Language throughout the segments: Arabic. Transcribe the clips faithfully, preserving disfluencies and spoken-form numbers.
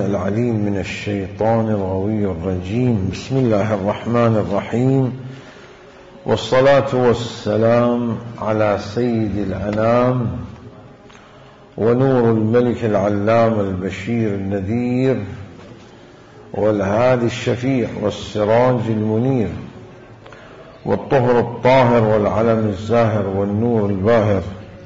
العليم من الشيطان الغوي الرجيم. بسم الله الرحمن الرحيم، والصلاة والسلام على سيد الأنام ونور الملك العلام البشير النذير والهادي الشفيع والسراج المنير والطهر الطاهر والعلم الزاهر والنور الباهر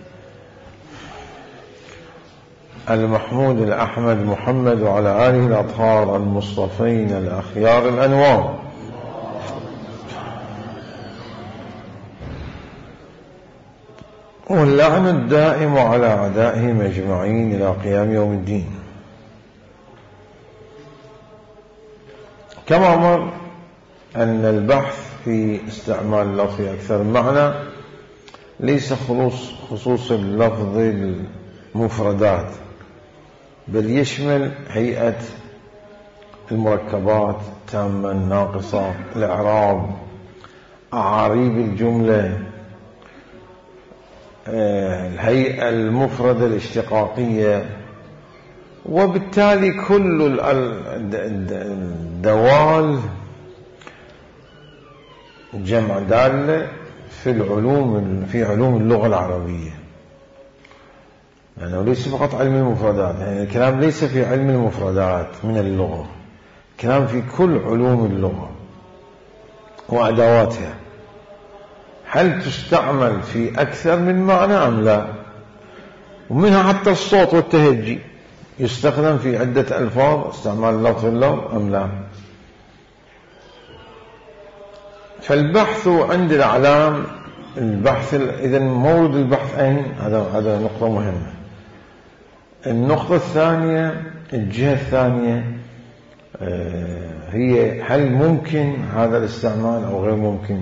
المحمود الأحمد محمد وعلى آله الأطهار المصطفين الأخيار الأنوار. واللعن الدائم على أعدائهم أجمعين إلى قيام يوم الدين. كما مر أن البحث في استعمال اللفظ أكثر معنى ليس خصوص خصوص اللفظ المفردات، بل يشمل هيئة المركبات التامة الناقصة، الإعراب، أعاريب الجملة، الهيئة المفردة الاشتقاقية، وبالتالي كل الدوال جمع دالة في العلوم في علوم اللغة العربية، لأنه يعني ليس فقط علم المفردات، يعني الكلام ليس في علم المفردات من اللغة، الكلام في كل علوم اللغة وأدواتها. هل تستعمل في أكثر من معنى أم لا؟ ومنها حتى الصوت والتهجي يستخدم في عدة ألفاظ، استعمال لفظ اللفظ أم لا؟ فالبحث عند الأعلام البحث، إذن مورد البحث أين؟ هذا هذا نقطة مهمة. النقطة الثانية، الجهة الثانية هي هل ممكن هذا الاستعمال أو غير ممكن،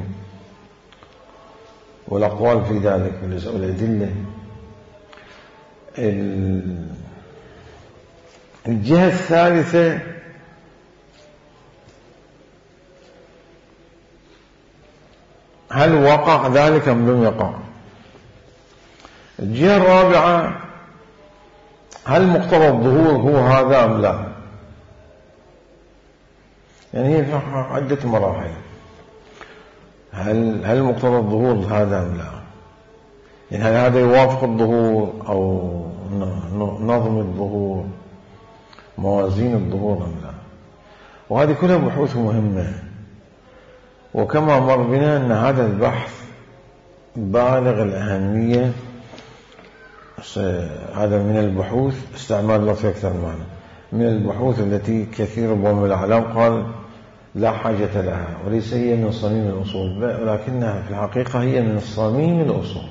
والأقوال في ذلك والأدلة. الجهة الثالثة هل وقع ذلك أم لم يقع. الجهة الرابعة هل مقتضى الظهور هو هذا أم لا. يعني هي في عدة مراحل. هل هل مقتضى الظهور هذا أم لا، يعني هل هذا يوافق الظهور أو نظم الظهور، موازين الظهور أم لا. وهذه كلها بحوث مهمة، وكما مر بنا أن هذا البحث بالغ الأهمية. هذا من البحوث، استعمال لفظ أكثر معنى، من البحوث التي كثير من الأعلام قال لا حاجة لها، وليس هي من صميم الأصول، ولكنها في الحقيقة هي من صميم الأصول،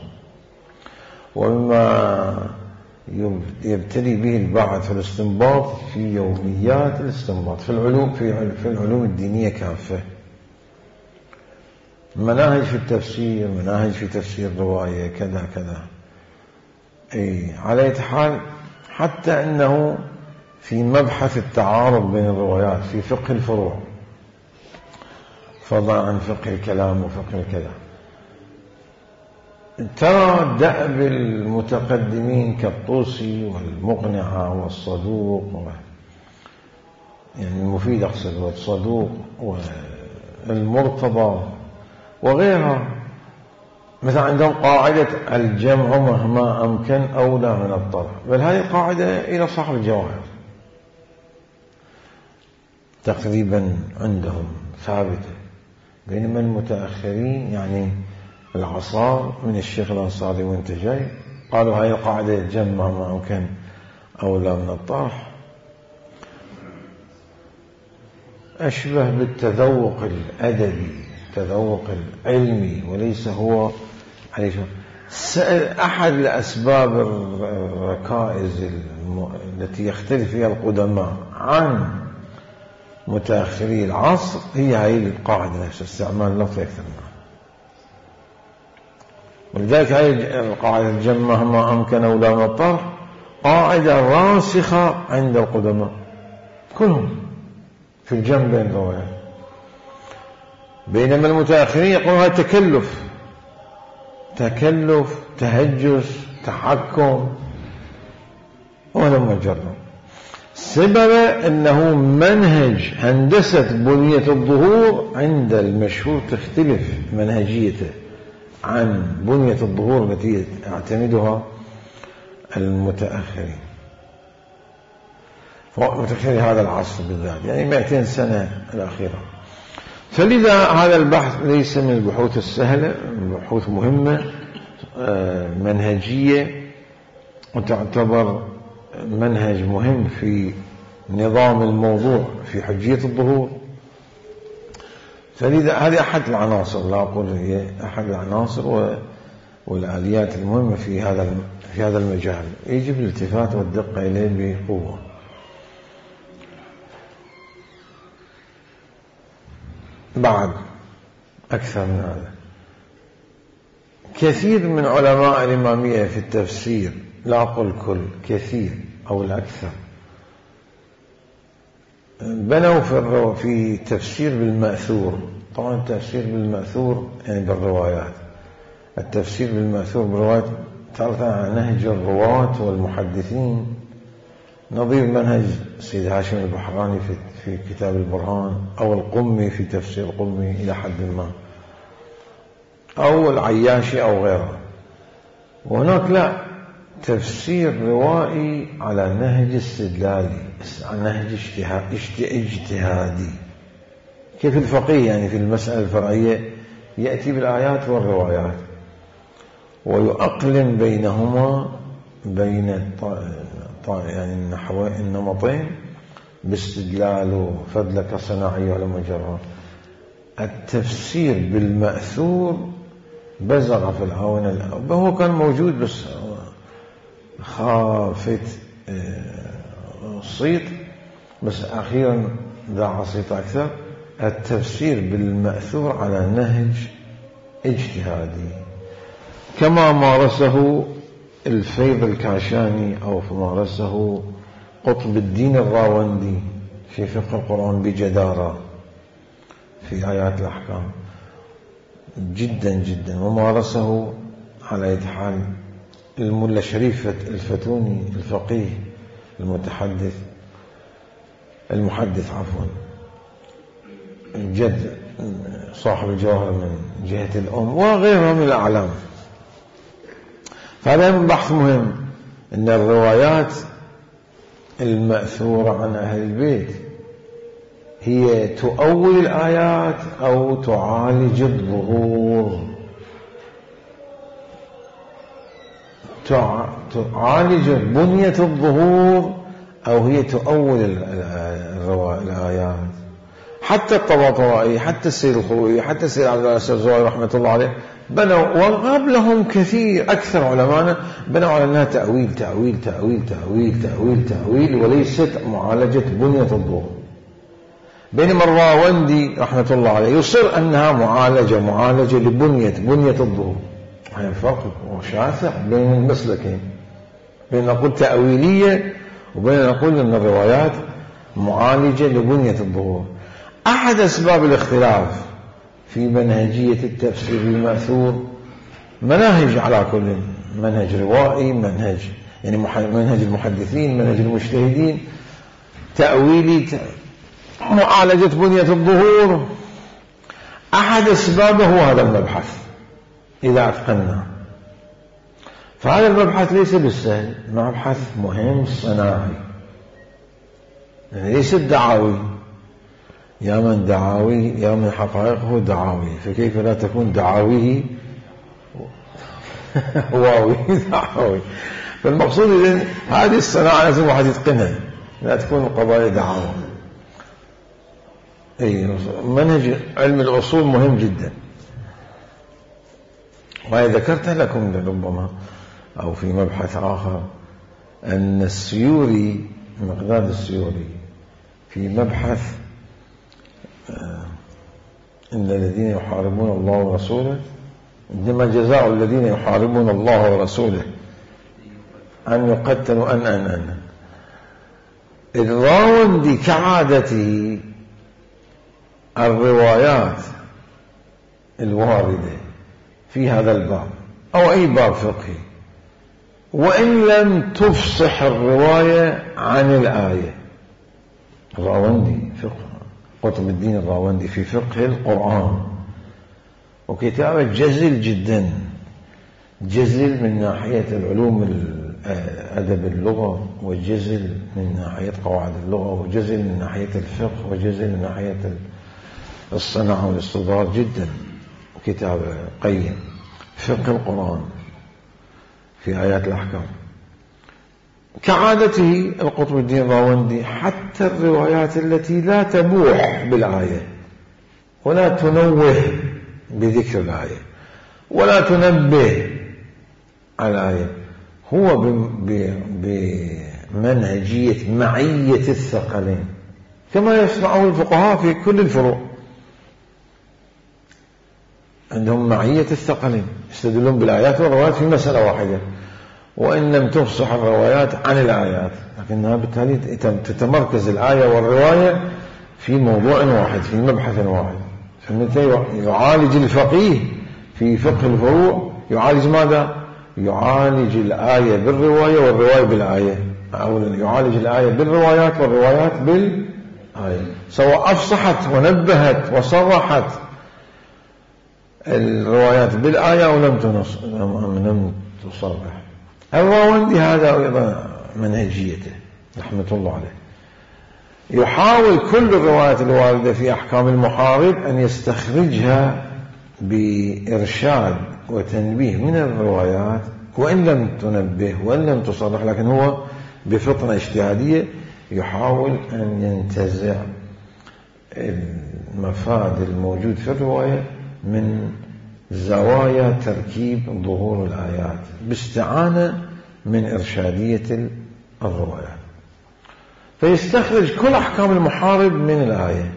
ومما يبتلي به البحث والاستنباط في يوميات الاستنباط في العلوم في العلوم الدينية كافة. مناهج في التفسير، مناهج في تفسير الرواية، كذا كذا. أي على أي حال، حتى أنه في مبحث التعارض بين الروايات في فقه الفروع، فضلا عن فقه الكلام وفقه الكذا، ترى دأب المتقدمين كالطوسي والمقنعة والصدوق، يعني المفيد أقصد، والصدوق والمرتضى وغيرها، مثلا عندهم قاعدة الجمع مهما أمكن أولى من الطرح، بل هذه قاعدة إلى صاحب الجواهر تقريبا عندهم ثابتة، بينما المتأخرين يعني العصار من الشيخ الأنصاري وانت جاي قالوا هاي القاعدة الجمع مهما أمكن أولى من الطرح. أشبه بالتذوق الأدبي، التذوق العلمي، وليس هو عليه. سأل أحد الأسباب الركائز التي يختلف فيها القدماء عن متأخري العصر هي هذه القاعدة نفسها، استعمال لفظ أكثر منها. ولذلك هذه القاعدة الجمع مهما أمكن أولى من الطرح قاعدة راسخة عند القدماء كلهم في الجمع بين الروايات، بينما المتأخرين يقولون هذا تكلف تكلف تهجس تحكم، ولم يجرب. سبب أنه منهج هندسة بنية الظهور عند المشهور تختلف منهجيته عن بنية الظهور التي يعتمدها المتأخرين، متأخري هذا العصر بالذات، يعني مئتين سنة الأخيرة. فلذا هذا البحث ليس من البحوث السهلة، بحوث مهمة منهجية، وتعتبر منهج مهم في نظام الموضوع في حجية الظهور. فلذا هذه أحد العناصر، لا أقول هي أحد العناصر والآليات المهمة في هذا في هذا المجال، يجب الالتفات والدقة إليه بقوة. بعد أكثر من هذا، كثير من علماء الإمامية في التفسير، لا أقول كل، كثير أو الأكثر، بنوا في في تفسير بالمأثور. طبعا التفسير بالمأثور يعني بالروايات، التفسير بالمأثور بالروايات تعرف عن نهج الرواة والمحدثين، نظير منهج سيد هاشم البحراني في في كتاب البرهان، أو القمي في تفسير القمي إلى حد ما، أو العياشي أو غيره. وهناك لا، تفسير روائي على نهج استدلالي، على نهج اجتهادي، كيف الفقيه يعني في المسألة الفرعية يأتي بالآيات والروايات ويؤقلم بينهما بين يعني النمطين باستدلال فضلك صناعي ولا مجرد. التفسير بالمأثور بزغ في الآونة الأولى، هو كان موجود بس خافت صيت، بس أخيرا دعا صيت أكثر. التفسير بالمأثور على نهج اجتهادي كما مارسه الفيض الكاشاني أو مارسه قطب الدين الراوندي في فقه القرآن بجدارة في آيات الأحكام جدا جدا، ومارسه على يد حال الملا شريف الفتوني الفقيه المتحدث المحدث عفوا جد صاحب الجوهر من جهة الأم وغيرهم من الأعلام. فهذا من بحث مهم، أن الروايات المأثورة عن أهل البيت هي تؤول الآيات أو تعالج الظهور، تعالج بنية الظهور أو هي تؤول الآيات. حتى الطباطبائي، حتى السيد الخوئي، حتى السيد عبد الله السرزواري رحمة الله عليه بنوا، وقبلهم كثير أكثر علماءنا بنوا على أنها تأويل تأويل تأويل تأويل تأويل تأويل وليست معالجة بنية الظهور. بينما الراوندي رحمة الله عليه يصر أنها معالجة معالجة لبنية بنية الظهور. هذا الفرق شاسع بين المسلكين، بين نقول تأويلية وبين نقول أن الروايات معالجة لبنية الظهور. أحد أسباب الاختلاف في منهجية التفسير المأثور مناهج، على كل منهج روائي، منهج يعني منهج المحدثين، منهج المجتهدين، تأويلي، معالجة بنية الظهور. أحد أسبابه هو هذا المبحث إذا أتقناه. فهذا المبحث ليس بالسهل، مبحث مهم صناعي، يعني ليس الدعاوي، يا من دعاوي يا من حقائقه دعاوي، فكيف لا تكون دعاويه واوي دعاوي. فالمقصود إذن هذه الصناعة لازم واحد يتقنها، لا تكون القضايا دعاوى. أي منهج علم الأصول مهم جدا، وهذا ذكرت لكم ربما أو في مبحث آخر أن السيوري، مقداد السيوري في مبحث إن الذين يحاربون الله ورسوله إنما جزاء الذين يحاربون الله ورسوله أن يقتلوا أن أن أن الراوندي كعادته الروايات الواردة في هذا الباب أو أي باب فقهي وإن لم تفصح الرواية عن الآية الراوندي فقه قطب الدين الراوندي في فقه القرآن، وكتابة جزل جدا، جزل من ناحية العلوم أدب اللغة، وجزل من ناحية قواعد اللغة، وجزل من ناحية الفقه، وجزل من ناحية الصنعة والاستدراك جدا. كتاب قيم فقه القرآن في آيات الأحكام. كعادته القطب الدين الراوندي حتى الروايات التي لا تبوح بالآية ولا تنوه بذكر الآية ولا تنبه على الآية، هو بمنهجية معية الثقلين كما يصنعه الفقهاء في كل الفروع. عندهم معية الثقلين، يستدلون بالآيات والروايات في مسألة واحدة، وإن لم تفصح الروايات عن الآيات، لكنها بالتالي تتمركز الآية والرواية في موضوع واحد، في مبحث واحد. فمتى يعالج الفقيه في فقه الفروع يعالج ماذا؟ يعالج الآية بالرواية والرواية بالآية، أو يعالج الآية بالروايات والروايات بالآية، سواء أفصحت ونبهت وصرحت الروايات بالآية أو لم تنص لم تصرح. الراوندي هذا أيضا منهجيته رحمة الله عليه، يحاول كل الروايات الواردة في أحكام المحارب أن يستخرجها بإرشاد وتنبيه من الروايات، وإن لم تنبه وإن لم تصرح، لكن هو بفطنة اجتهادية يحاول أن ينتزع المفاد الموجود في الرواية من زوايا تركيب ظهور الآيات باستعانة من إرشادية الروايات، فيستخرج كل أحكام المحارب من الآية.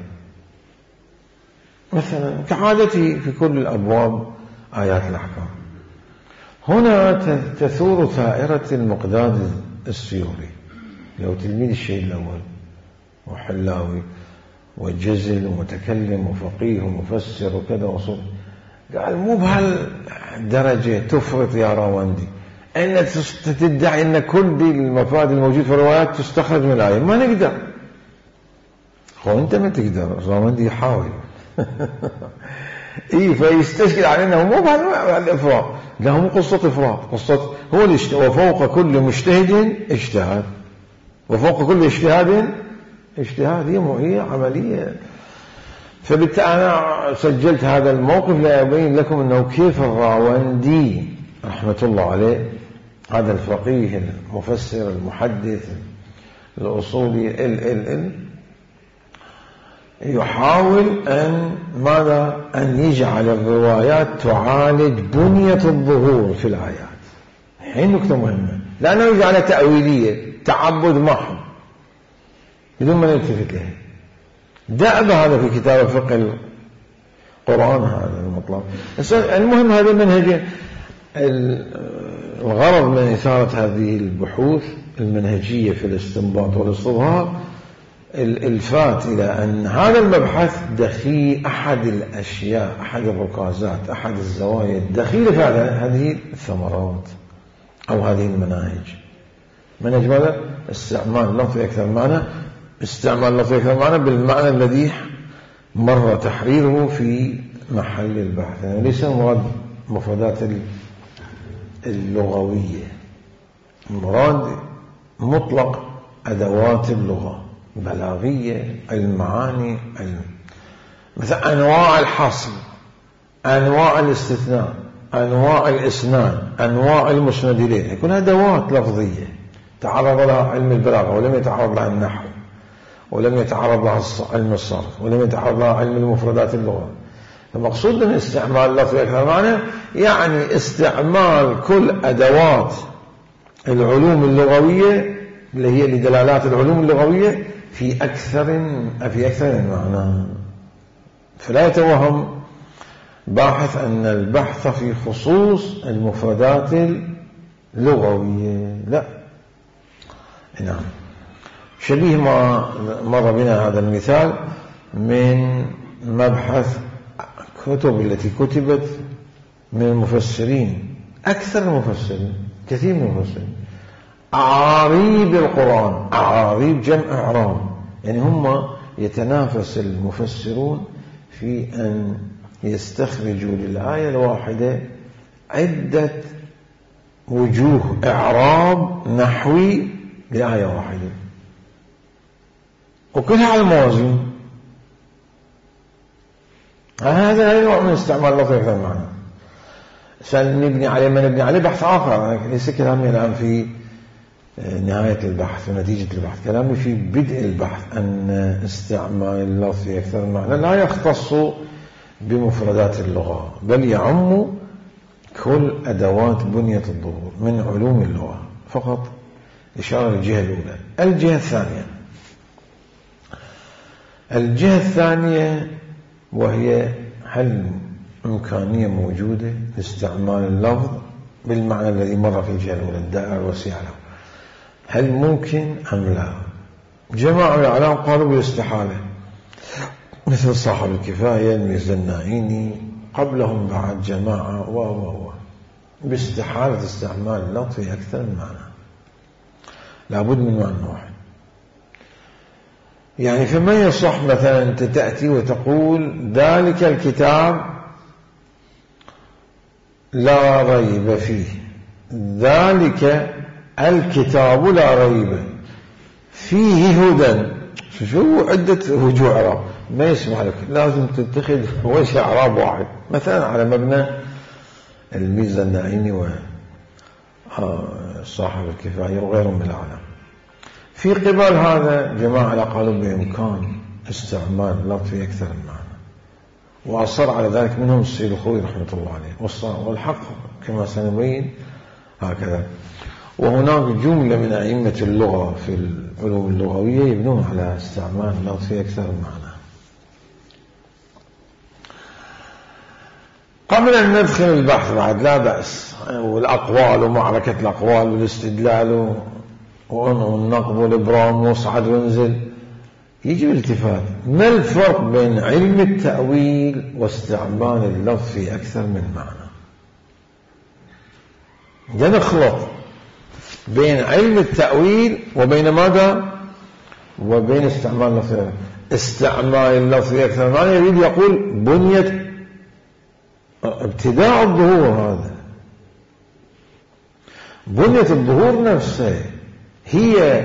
مثلا كعادته في كل الأبواب آيات الأحكام. هنا تثور ثائرة المقداد السيوري، لو تلميذ الشيء الأول وحلاوي وجزل ومتكلم وفقيه ومفسر وكذا وصول، قال مو بهالدرجة تفرط يا راوندي أن تدعي أن كل دي المفاد الموجود في الروايات تستخرج من الآية. ما نقدر. هو أنت ما تقدر، راوندي يحاول إيه، فيستشكل علينا مو بهالإفراط، لا مو قصة إفراط، قصة هو الاجتهاد، وفوق كل مجتهد اجتهاد، وفوق كل اجتهاد اجتهاد، هي هي عملية. فبالتالي أنا سجلت هذا الموقف لأبين لكم أنه كيف الراوندي رحمة الله عليه، هذا الفقيه المفسر المحدث الأصولي ال ال ال يحاول أن ماذا؟ أن يجعل الروايات تعالج بنية الظهور في الآيات. حين نكتة مهمة، لأنه يجعلها تأويلية، تعبد محض بدون ما نلتفت له. دأب هذا في كتاب فقه القرآن هذا المطلب. المهم هذا المنهجين، الغرض من إثارة هذه البحوث المنهجية في الاستنباط والاستظهار الإلفات إلى أن هذا المبحث دخيل، أحد الأشياء، أحد الركازات، أحد الزوايا الدخيلة في هذه الثمرات أو هذه المناهج. منهج ماذا؟ استعمال لفظ أكثر معنى، استعمال لفظ أكثر معنى بالمعنى الذي مر تحريره في محل البحث، يعني ليس مراد مفردات اللغوية، مراد مطلق أدوات اللغة، بلاغية، المعاني، مثلا أنواع الحصر، أنواع الاستثناء، أنواع الإسناد، أنواع المسند إليه، يكون أدوات لفظية تعرض لها علم البلاغة ولم يتعرض لها النحو، ولم يتعرض لها علم الصرف، ولم يتعرض لها علم المفردات اللغة. فمقصود من استعمال لفظ أكثر معنى يعني استعمال كل أدوات العلوم اللغوية اللي هي لدلالات العلوم اللغوية في أكثر في أكثر من معنى. فلا يتوهم باحث أن البحث في خصوص المفردات اللغوية، لا. نعم، شبيه ما مر بنا هذا المثال من مبحث كتب التي كتبت من المفسرين، أكثر المفسرين، كثير من المفسرين، أعاريب القرآن، أعاريب جمع إعراب، يعني هم يتنافس المفسرون في أن يستخرجوا للآية الواحدة عدة وجوه إعراب نحوي لآية واحدة وكلها على الموازين. هذا نوع من استعمال اللفظ أكثر معنا عشان نبني عليه ما نبني عليه بحث آخر. ليس كلامي الآن في نهاية البحث ونتيجة البحث، كلامي في بدء البحث أن استعمال اللفظ أكثر معنا لا يختص بمفردات اللغة بل يعم كل أدوات بنية الظهور من علوم اللغة فقط. إشارة للجهة الأولى. الجهة الثانية الجهة الثانية وهي هل إمكانية موجودة لاستعمال اللفظ بالمعنى الذي مر في الجهة الأولى الدائرة الوسيعة له، هل ممكن أم لا؟ جماعة الإعلام قالوا بالاستحالة مثل صاحب الكفاية الميزنائيني، قبلهم بعد جماعة و و و باستحالة استعمال اللفظ في أكثر من معنى، لابد من معنى واحد. يعني فما يصح مثلا أنت تأتي وتقول ذلك الكتاب لا ريب فيه، ذلك الكتاب لا ريب فيه هدى، شو عدة وجوه إعراب ما يسمح لك، لازم تتخذ وجه إعراب واحد مثلا على مبنى الميزنائيني وصاحب الكفاية وغيرهم من العالم. في قبال هذا جماعة قالوا بإمكان استعمال اللفظ في أكثر من معنى، وأصر على ذلك منهم السيد الخوي رحمة الله عليه، والحق كما سنبين هكذا. وهناك جملة من أئمة اللغة في العلوم اللغوية يبنون على استعمال اللفظ في أكثر من معنى. قبل أن ندخل البحث بعد لا بأس، والأقوال ومعركة الأقوال والاستدلال والنقب والإبرام واصعد وانزل، يجب الالتفات ما الفرق بين علم التأويل واستعمال اللفظ في أكثر من معنى؟ نخلط بين علم التأويل وبين ماذا؟ وبين استعمال اللفظ. استعمال اللفظ في أكثر من معنى يريد يقول بنية ابتداء الظهور، هذا بنية الظهور نفسه هي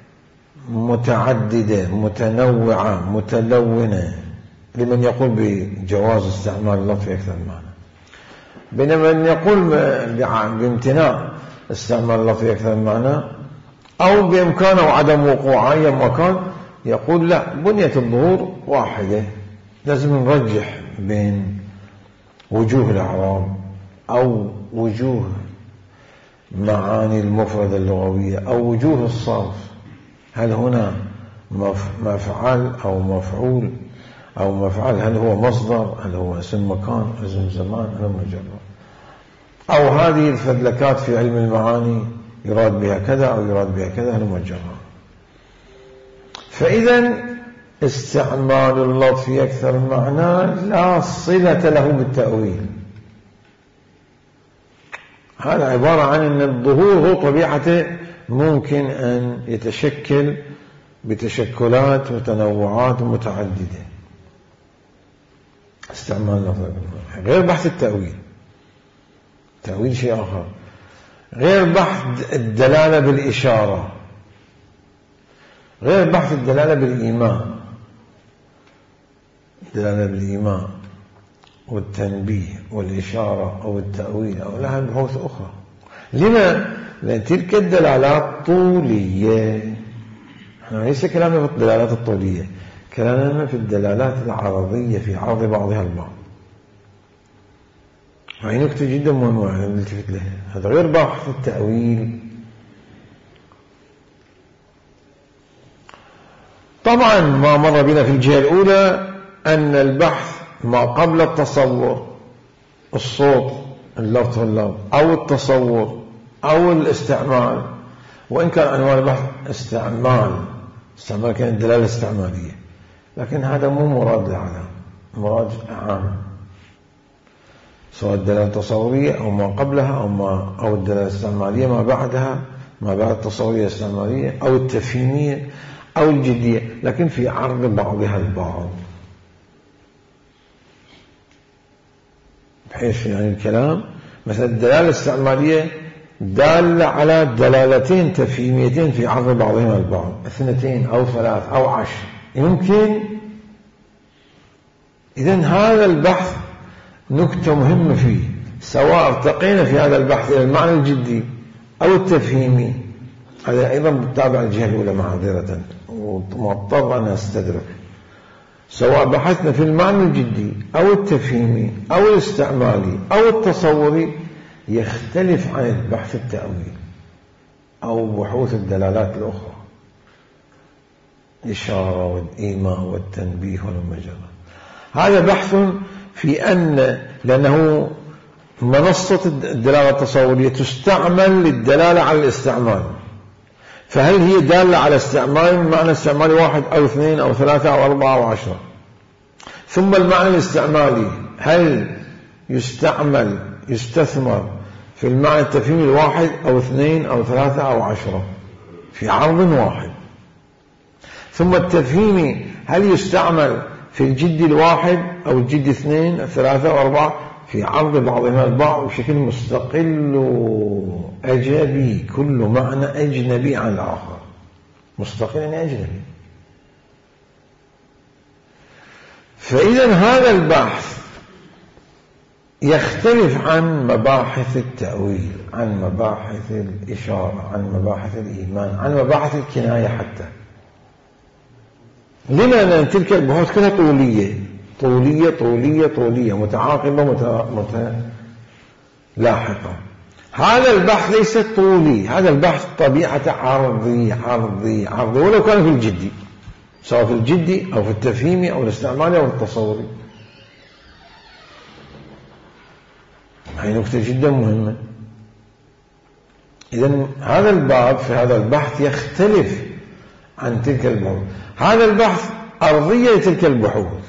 متعددة متنوعة متلونة لمن يقول بجواز استعمال اللفظ في أكثر من معنى، بينما من يقول بامتناع استعمال اللفظ في أكثر من معنى أو بإمكانه وعدم وقوعه أي مكان يقول لا، بنية الظهور واحدة. لازم نرجح بين وجوه الإعراب أو وجوه معاني المفردة اللغوية أو وجوه الصرف، هل هنا مفعل أو مفعول أو مفعل، هل هو مصدر، هل هو اسم مكان اسم زمان، هل مجرد، أو هذه الفدلكات في علم المعاني يراد بها كذا أو يراد بها كذا، هل مجرد. فإذا استعمال اللفظ في أكثر معنى لا صلة له بالتأويل. هذا عبارة عن أن الظهور هو طبيعته ممكن أن يتشكل بتشكلات وتنوعات متعددة. استعمال اللفظ غير بحث التأويل، التأويل شيء آخر، غير بحث الدلالة بالإشارة، غير بحث الدلالة بالإيماء، الدلالة بالإيماء والتنبيه والإشارة أو التأويل أو لها بحوث أخرى. لما؟ لأن تلك الدلالات طولية. احنا ليس كلامنا في الدلالات الطولية، كلامنا في الدلالات العرضية في عرض بعضها البعض. هاي نكتة جدا مهمة نلتفت لها. هذا غير بحث التأويل. طبعا ما مر بنا في الجهة الأولى أن البحث ما قبل التصور، الصوت اللفظ اللفظ أو التصور أو الاستعمال، وإن كان عنوان البحث استعمال، استعمال كانت دلالة استعمالية، لكن هذا مو مراد العالم، مراد عام، سواء الدلالة التصورية أو ما قبلها أو ما أو الدلالة الاستعمالية ما بعدها، ما بعد التصورية الاستعمالية أو التفهيمية أو الجدية. لكن في عرض بعضها البعض، بحيث يعني الكلام مثلا الدلالة الاستعمالية دالة على دلالتين تفهيميتين في عرض بعضهما البعض، اثنتين أو ثلاث أو عشر يمكن. إذن هذا البحث نكتة مهمة فيه، سواء ارتقينا في هذا البحث إلى المعنى الجدي أو التفهيمي، هذا أيضا بالتابع الجهة الأولى معذرة ومضطر أن أستدرك، سواء بحثنا في المعنى الجدي أو التفهيمي أو الاستعمالي أو التصوري، يختلف عن البحث التأويلي أو بحوث الدلالات الأخرى، الإشارة والإيماء والتنبيه والمجرة. هذا بحث في أن، لأنه منصة الدلالة التصورية تستعمل للدلالة على الاستعمال، فهل هي دالة على استعمال معنى استعمالي واحد أو اثنين أو ثلاثة أو أربعة أو عشرة؟ ثم المعنى الاستعمالي هل يستعمل يستثمر في المعنى التفهيمي الواحد أو اثنين أو ثلاثة أو عشرة في عرض واحد؟ ثم التفهيمي هل يستعمل في الجد الواحد أو الجد اثنين ثلاثة أو أربعة في عرض بعضهما البعض بشكل مستقل أجنبي، كل معنى أجنبي عن الآخر، مستقل يعني أجنبي. فإذا هذا البحث يختلف عن مباحث التأويل، عن مباحث الإشارة، عن مباحث الإيمان، عن مباحث الكناية حتى. لما؟ لأن تلك البحوث كلها طولية طولية طولية طولية متعاقبة متلاحقة. هذا البحث ليس طولي، هذا البحث طبيعة عرضي عرضي عرضي، ولو كان في الجدي، سواء في الجدي أو في التفهيمي أو الاستعمالي أو التصوري. هذه نكتة جدا مهمة. إذن هذا الباب في هذا البحث يختلف عن تلك البحوث. هذا البحث أرضية لتلك البحوث،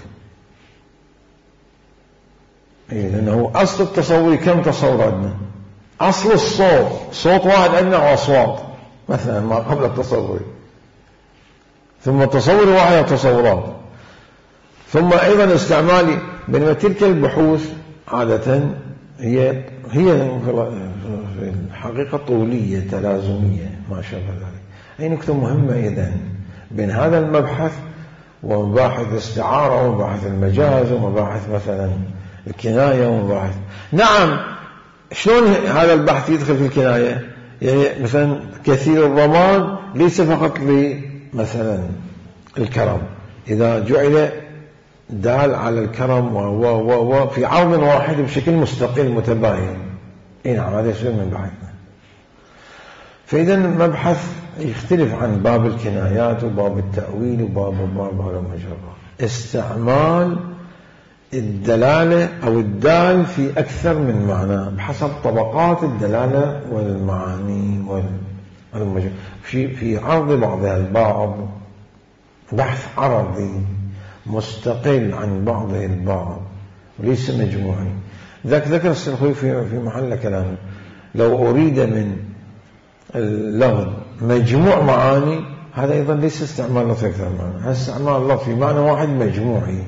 لأنه أصل التصور كم تصور عندنا؟ أصل الصوت صوت واحد عندنا وأصوات مثلا ما قبل التصور، ثم التصور واحد تصورات، ثم أيضا استعمالي. بينما تلك البحوث عادة هي هي في الحقيقة طولية تلازمية ما شابه ذلك. أي نكتة مهمة إذن بين هذا المبحث ومباحث الاستعارة ومباحث المجاز ومباحث مثلا الكناية ومباحث. نعم، شلون هذا البحث يدخل في الكناية؟ يعني مثلا كثير الضمان ليس فقط لمثلا الكرم، إذا جعل دال على الكرم و و و في عرض واحد بشكل مستقل متباين، إيه نعم هذا يصير من بحثنا. فإذا مبحث يختلف عن باب الكنايات وباب التأويل وباب باب هذا المجرى، استعمال الدلالة أو الدال في أكثر من معنى بحسب طبقات الدلالة والمعاني والمجرى في في عرض بعضها البعض، بحث عرضي مستقل عن بعضه البعض وليس مجموعي. ذاك ذكر السلخوي في في محل كلامه، لو أريد من اللفظ مجموع معاني هذا أيضا ليس استعمال لفظ أكثر معنى، هذا استعمال لفظ في معنى واحد مجموعي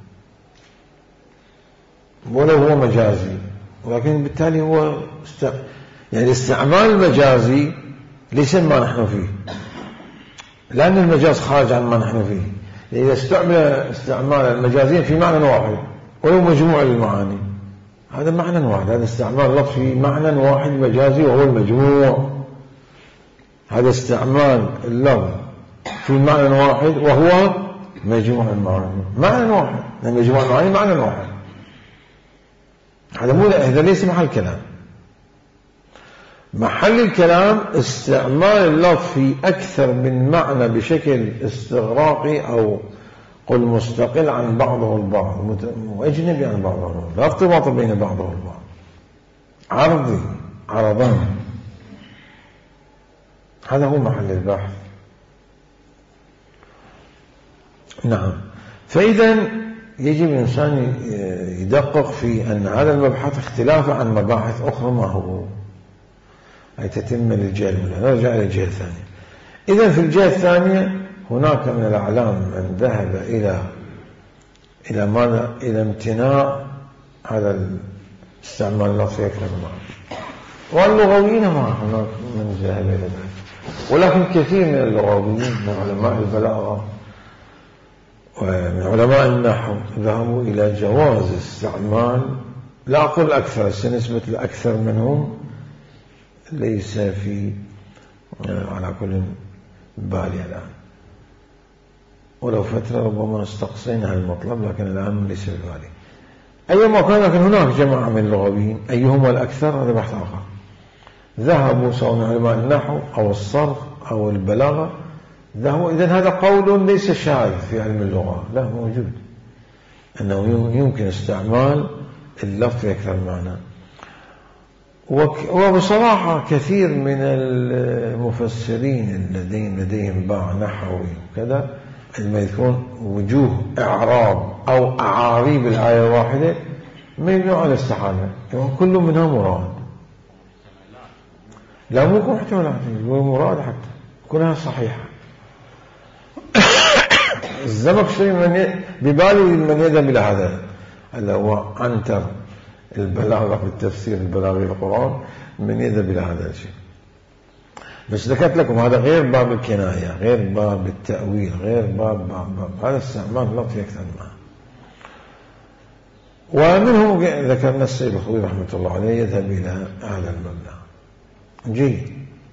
ولو هو مجازي، ولكن بالتالي هو است... يعني الاستعمال المجازي ليس ما نحن فيه، لأن المجاز خارج عن ما نحن فيه. إذا استعمل استعمال المجازين في معنى واحد ولو مجموع للمعاني هذا معنى واحد، هذا استعمال لفظ في معنى واحد مجازي وهو المجموع، هذا استعمال اللفظ في معنى واحد وهو مجموع المعاني، معنى واحد، لأن مجموع المعاني معنى واحد. هذا مو هذا ليس محل كلام. محل الكلام استعمال اللفظ في أكثر من معنى بشكل استغراقي أو قل مستقل عن بعضه البعض وأجنبي عن بعضه البعض، لا ارتباط بين بعضه البعض، عرضي عرضان. هذا هو محل البحث. نعم. فإذا يجب الإنسان يدقق في أن هذا المبحث اختلافه عن مباحث أخرى ما هو، أي تتم للجهة الأولى. نرجع إلى الجهة الثانية. إذن في الجهة الثانية هناك من الأعلام من ذهب إلى إلى ماذا؟ إلى امتناع هذا استعمال اللفظ أكثر معه، واللغويين ما هناك من ذهب إلى ذلك، ولكن كثير من اللغويين من علماء البلاغة ومن علماء النحو ذهبوا إلى جواز استعمال، لا أقول أكثر، سنسبة الأكثر منهم ليس في على كل بالي الآن، ولو فترة ربما استقصينا هالمطلب، لكن الآن ليس ببالي. أيما كان، لكن هناك جماعة من اللغويين أيهم الأكثر هذا بحث آخر، ذهبوا سواء من علماء النحو أو الصرف أو البلاغة، ذهبوا إذن هذا قول ليس شاذ في علم اللغة، لا موجود، أنه يمكن استعمال اللفظ أكثر معنى. وبصراحة كثير من المفسرين الذين لديهم باع نحوي وكذا لما يكون وجوه إعراب أو أعاريب الآية الواحدة ما يبنوا على الاستحالة، كل منها مراد، لا مو يكون احتمالات، هو مراد حتى كلها صحيحة. الزمخشري من ببالي من يذهب إلى هذا اللي هو عنتر البلاغة في التفسير البلاغي للقرآن، من يذهب إلى هذا الشيء. بس ذكرت لكم هذا غير باب الكناية، غير باب التأويل، غير باب باب, باب. هذا استعمال لفظ أكثر معه. ومنهم ذكرنا السيد الخضيري رحمة الله عليه يذهب إلى هذا المبنى. جيد.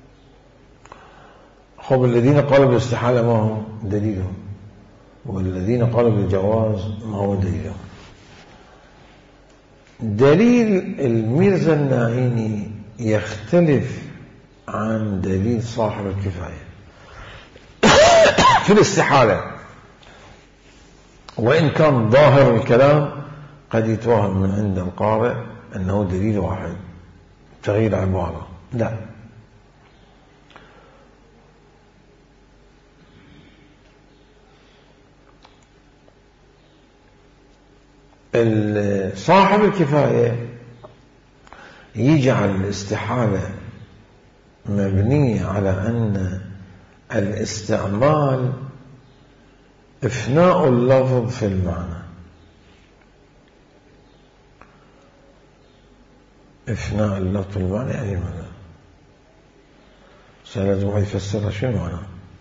خب الذين قالوا بالاستحالة ما هو دليلهم، والذين قالوا بالجواز ما هو دليلهم. دليل الميرزا الناعيني يختلف عن دليل صاحب الكفاية في الاستحالة، وإن كان ظاهر الكلام قد يتوهم من عند القارئ أنه دليل واحد تغيير عبارة، لا، صاحب الكفاية يجعل الاستحالة مبنية على أن الاستعمال إفناء اللفظ في المعنى، إفناء اللفظ في المعنى يعني ماذا؟ سألت واحد يفسرها شو معنى؟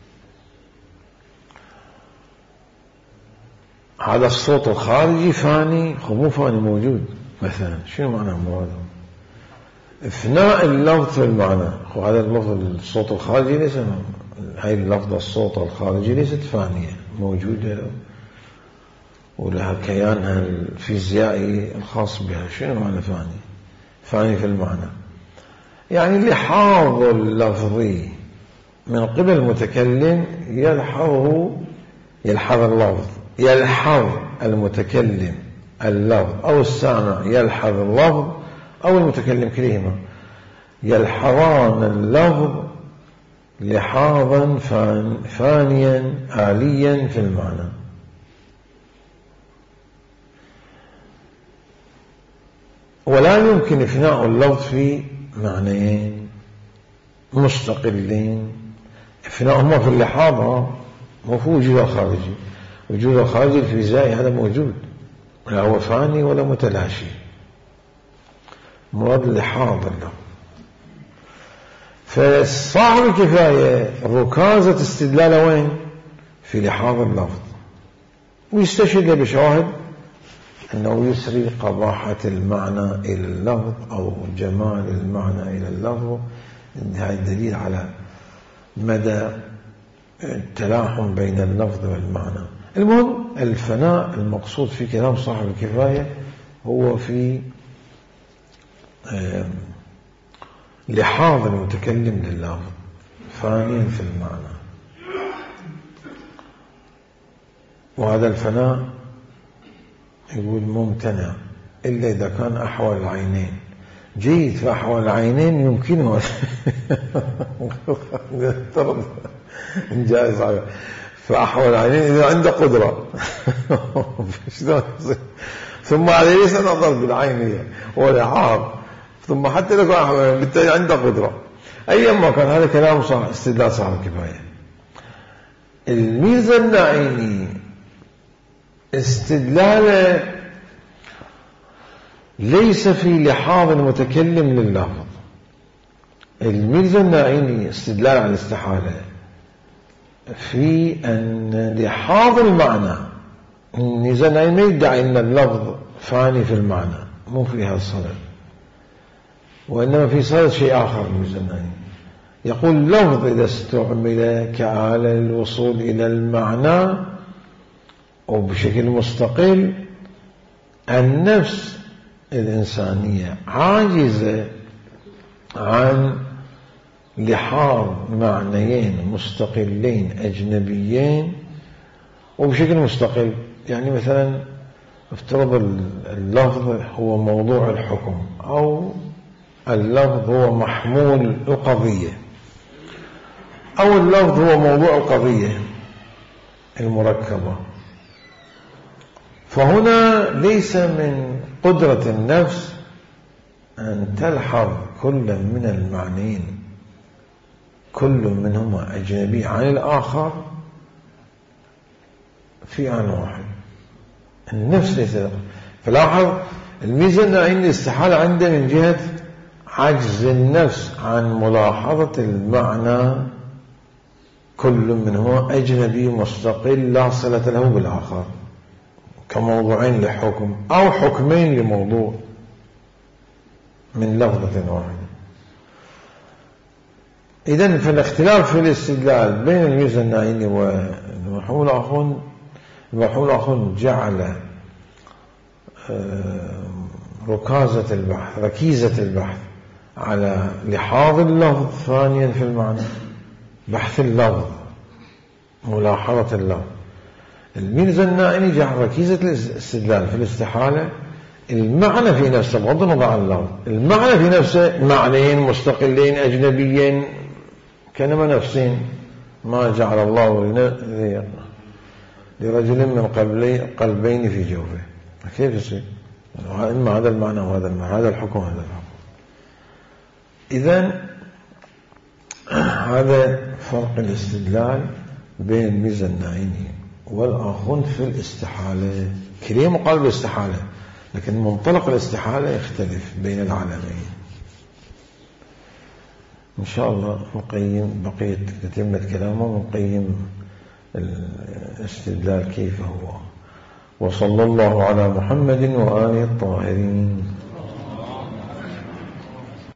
هذا الصوت الخارجي فاني، مو فاني موجود مثلا، شنو معنى مراده؟ إفناء اللفظ في المعنى، هذا اللفظ الصوت الخارجي ليس، هاي اللفظ الصوت الخارجي ليست فانية، موجودة ولها كيانها الفيزيائي الخاص بها. شنو معنى فاني؟ فاني في المعنى يعني لحاظ اللفظي من قبل المتكلم يلحظه، يلحظ اللفظ، يلحظ المتكلم اللفظ، أو السامع يلحظ اللفظ، أو المتكلم كليهما يلحظان اللفظ لحاظا فانيا آليا في المعنى. ولا يمكن إفناء اللفظ في معنيين مستقلين، إفناؤهما في اللحاظ مو في وجود الخارجي، وجود الخارجي الفيزيائي هذا موجود، لا هو فاني ولا متلاشي، مراد اللحاظ له. فصاحب الكفاية ركازة استدلاله وين؟ في لحاظ اللفظ، ويستشهد بشواهد أنه يسري قباحة المعنى إلى اللفظ أو جمال المعنى إلى اللفظ. هذا الدليل على مدى التلاحم بين اللفظ والمعنى. المهم الفناء المقصود في كلام صاحب الكفاية هو في لحاظ المتكلم لللفظ فانيا في المعنى، وهذا الفناء يقول ممتنع إلا إذا كان أحوال العينين. جيد، في أحوال العينين يمكنه جائز على فأحوال العينين إذا عنده قدرة ثم عليه ليس نظر بالعينية ولحاظ، ثم حتى لو بالتالي عنده قدرة. أيما كان هذا كلام صح استدلال صاحب الكفاية. الميزة النعيمي استدلاله ليس في لحاظ المتكلم لللفظ. الميزة النعيمي استدلال على الاستحالة في أن لحاظ المعنى. الميزة النعيمي يدعي أن اللفظ فاني في المعنى، مو فيها الصدد، وإنما في صدد شيء آخر. الميزة النعيمي يقول اللفظ إذا استعمل كآلة للوصول إلى المعنى أو بشكل مستقل، النفس الإنسانية عاجزة عن لحاظ معنيين مستقلين أجنبيين وبشكل مستقل. يعني مثلا افترض اللفظ هو موضوع الحكم، أو اللفظ هو محمول القضية، أو اللفظ هو موضوع القضية المركبة. فهنا ليس من قدرة النفس أن تلحظ كل من المعنيين كل منهما أجنبي عن الآخر في آن واحد. النفس ليس. فلاحظ الميزة النعيمي الاستحالة عنده من جهة عجز النفس عن ملاحظة المعنى كل منهما أجنبي مستقل لا صلة له بالآخر، كموضوعين لحكم أو حكمين لموضوع من لفظة واحدة. إذن فالاختلاف في الاستدلال بين الميزة النعيمي والمحمول الآخر، المحمول الآخر جعل ركازة البحث ركيزة البحث على لحاظ اللفظ ثانيا في المعنى، بحث اللفظ، ملاحظة اللفظ. الميزة النعيمي جعل ركيزة الاستدلال في الاستحالة المعنى في نفسه، بغض النظر عن اللفظ، المعنى في نفسه معنيين مستقلين أجنبيين كانما نفسين، ما جعل الله لرجل من قلبين في جوفه. كيف يصير؟ إما هذا المعنى وهذا المعنى، هذا الحكم وهذا الحكم. إذن هذا فرق الاستدلال بين الميزة النعيمي والآخر في الاستحالة. كلمة قال بالاستحالة، لكن منطلق الاستحالة يختلف بين العالمين. إن شاء الله نقيم بقية تتمة كلامه ونقيم الاستدلال كيف هو. وصلى الله على محمد وآله الطاهرين.